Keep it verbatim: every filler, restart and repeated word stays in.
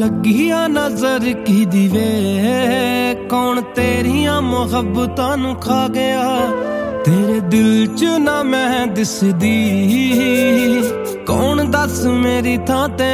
ਲੱਗੀ ਆ ਨਜ਼ਰ ਕੀ ਦੀਵੇ ਕੌਣ ਤੇਰੀਆਂ ਮੁਹੱਬਤਾਂ ਨੂੰ ਖਾ ਗਿਆ ਤੇਰੇ ਦਿਲ ਚ ਨਾ ਮੈਂ ਦਿਸਦੀ ਕੌਣ ਦੱਸ ਮੇਰੀ ਥਾਂ ਤੇ